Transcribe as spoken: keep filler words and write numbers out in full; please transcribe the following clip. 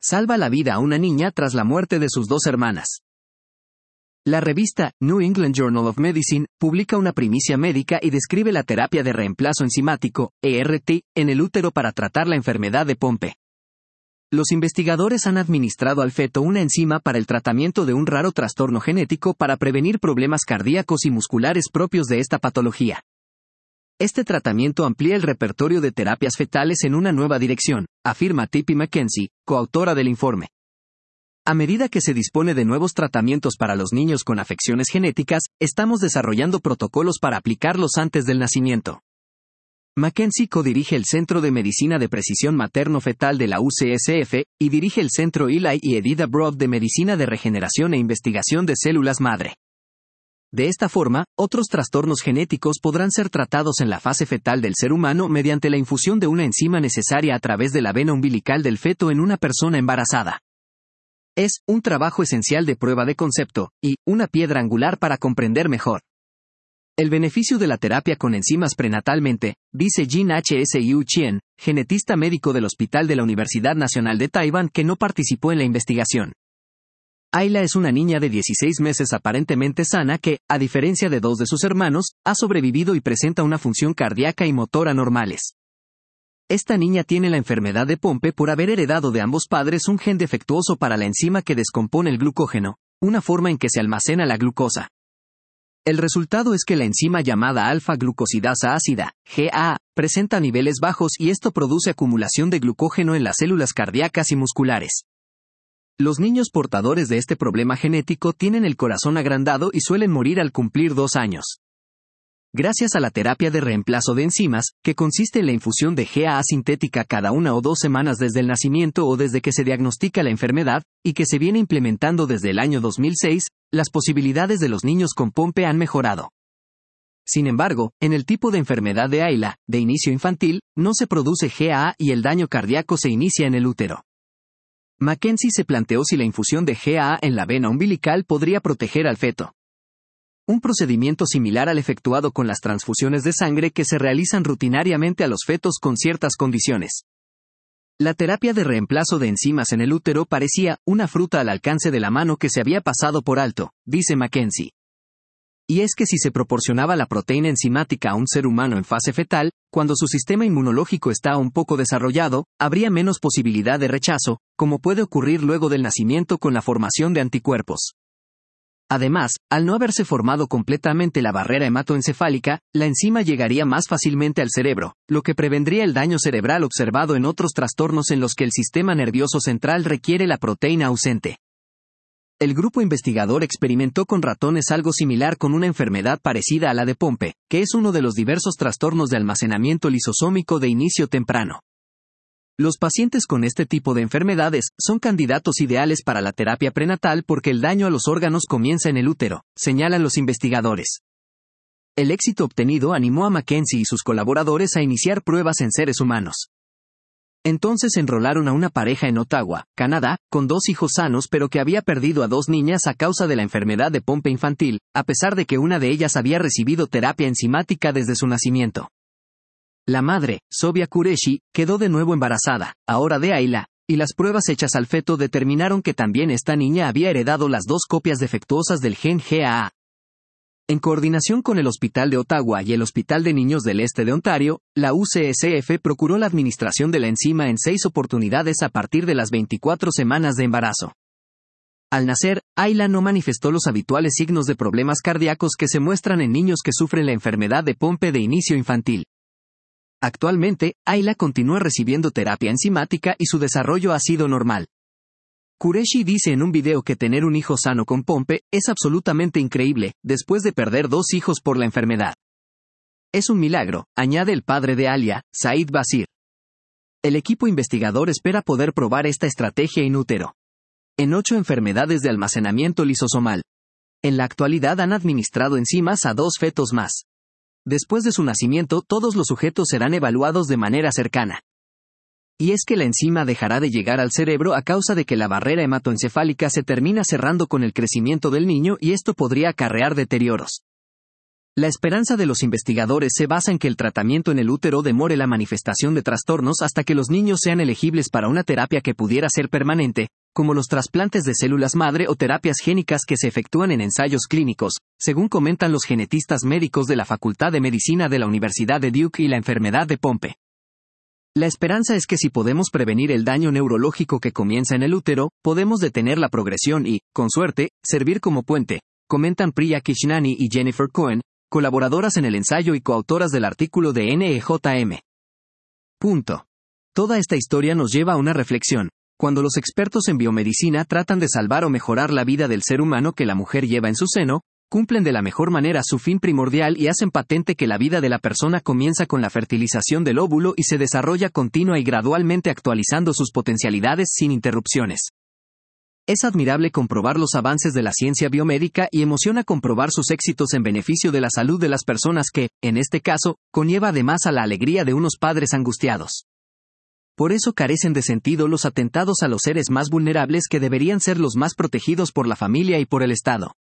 salva la vida a una niña tras la muerte de sus dos hermanas. La revista New England Journal of Medicine publica una primicia médica y describe la terapia de reemplazo enzimático, E R T, en el útero para tratar la enfermedad de Pompe. Los investigadores han administrado al feto una enzima para el tratamiento de un raro trastorno genético para prevenir problemas cardíacos y musculares propios de esta patología. Este tratamiento amplía el repertorio de terapias fetales en una nueva dirección, afirma Tippi McKenzie, coautora del informe. A medida que se dispone de nuevos tratamientos para los niños con afecciones genéticas, estamos desarrollando protocolos para aplicarlos antes del nacimiento. McKenzie codirige el Centro de Medicina de Precisión Materno-Fetal de la U C S F, y dirige el Centro Eli y Edith Abroad de Medicina de Regeneración e Investigación de Células Madre. De esta forma, otros trastornos genéticos podrán ser tratados en la fase fetal del ser humano mediante la infusión de una enzima necesaria a través de la vena umbilical del feto en una persona embarazada. Es un trabajo esencial de prueba de concepto, y una piedra angular para comprender mejor el beneficio de la terapia con enzimas prenatalmente, dice Jin H S Yu Chien, genetista médico del Hospital de la Universidad Nacional de Taiwán que no participó en la investigación. Ayla es una niña de dieciséis meses aparentemente sana que, a diferencia de dos de sus hermanos, ha sobrevivido y presenta una función cardíaca y motora normales. Esta niña tiene la enfermedad de Pompe por haber heredado de ambos padres un gen defectuoso para la enzima que descompone el glucógeno, una forma en que se almacena la glucosa. El resultado es que la enzima llamada alfa-glucosidasa ácida, G A A, presenta niveles bajos y esto produce acumulación de glucógeno en las células cardíacas y musculares. Los niños portadores de este problema genético tienen el corazón agrandado y suelen morir al cumplir dos años. Gracias a la terapia de reemplazo de enzimas, que consiste en la infusión de G A A sintética cada una o dos semanas desde el nacimiento o desde que se diagnostica la enfermedad, y que se viene implementando desde el año dos mil seis, las posibilidades de los niños con Pompe han mejorado. Sin embargo, en el tipo de enfermedad de Ayla, de inicio infantil, no se produce G A A y el daño cardíaco se inicia en el útero. McKenzie se planteó si la infusión de G A A en la vena umbilical podría proteger al feto. Un procedimiento similar al efectuado con las transfusiones de sangre que se realizan rutinariamente a los fetos con ciertas condiciones. La terapia de reemplazo de enzimas en el útero parecía una fruta al alcance de la mano que se había pasado por alto, dice McKenzie. Y es que si se proporcionaba la proteína enzimática a un ser humano en fase fetal, cuando su sistema inmunológico está un poco desarrollado, habría menos posibilidad de rechazo, como puede ocurrir luego del nacimiento con la formación de anticuerpos. Además, al no haberse formado completamente la barrera hematoencefálica, la enzima llegaría más fácilmente al cerebro, lo que prevendría el daño cerebral observado en otros trastornos en los que el sistema nervioso central requiere la proteína ausente. El grupo investigador experimentó con ratones algo similar con una enfermedad parecida a la de Pompe, que es uno de los diversos trastornos de almacenamiento lisosómico de inicio temprano. Los pacientes con este tipo de enfermedades son candidatos ideales para la terapia prenatal porque el daño a los órganos comienza en el útero, señalan los investigadores. El éxito obtenido animó a McKenzie y sus colaboradores a iniciar pruebas en seres humanos. Entonces enrolaron a una pareja en Ottawa, Canadá, con dos hijos sanos pero que había perdido a dos niñas a causa de la enfermedad de Pompe infantil, a pesar de que una de ellas había recibido terapia enzimática desde su nacimiento. La madre, Sofia Qureshi, quedó de nuevo embarazada, ahora de Ayla, y las pruebas hechas al feto determinaron que también esta niña había heredado las dos copias defectuosas del gen G A A. En coordinación con el Hospital de Ottawa y el Hospital de Niños del Este de Ontario, la U C S F procuró la administración de la enzima en seis oportunidades a partir de las veinticuatro semanas de embarazo. Al nacer, Ayla no manifestó los habituales signos de problemas cardíacos que se muestran en niños que sufren la enfermedad de Pompe de inicio infantil. Actualmente, Ayla continúa recibiendo terapia enzimática y su desarrollo ha sido normal. Qureshi dice en un video que tener un hijo sano con Pompe es absolutamente increíble, después de perder dos hijos por la enfermedad. Es un milagro, añade el padre de Alia, Said Basir. El equipo investigador espera poder probar esta estrategia in útero en ocho enfermedades de almacenamiento lisosomal. En la actualidad han administrado enzimas a dos fetos más. Después de su nacimiento, todos los sujetos serán evaluados de manera cercana. Y es que la enzima dejará de llegar al cerebro a causa de que la barrera hematoencefálica se termina cerrando con el crecimiento del niño y esto podría acarrear deterioros. La esperanza de los investigadores se basa en que el tratamiento en el útero demore la manifestación de trastornos hasta que los niños sean elegibles para una terapia que pudiera ser permanente, como los trasplantes de células madre o terapias génicas que se efectúan en ensayos clínicos, según comentan los genetistas médicos de la Facultad de Medicina de la Universidad de Duke y la enfermedad de Pompe. La esperanza es que si podemos prevenir el daño neurológico que comienza en el útero, podemos detener la progresión y, con suerte, servir como puente, comentan Priya Kishnani y Jennifer Cohen, colaboradoras en el ensayo y coautoras del artículo de N E J M. Punto. Toda esta historia nos lleva a una reflexión. Cuando los expertos en biomedicina tratan de salvar o mejorar la vida del ser humano que la mujer lleva en su seno, cumplen de la mejor manera su fin primordial y hacen patente que la vida de la persona comienza con la fertilización del óvulo y se desarrolla continua y gradualmente actualizando sus potencialidades sin interrupciones. Es admirable comprobar los avances de la ciencia biomédica y emociona comprobar sus éxitos en beneficio de la salud de las personas que, en este caso, conlleva además a la alegría de unos padres angustiados. Por eso carecen de sentido los atentados a los seres más vulnerables que deberían ser los más protegidos por la familia y por el Estado.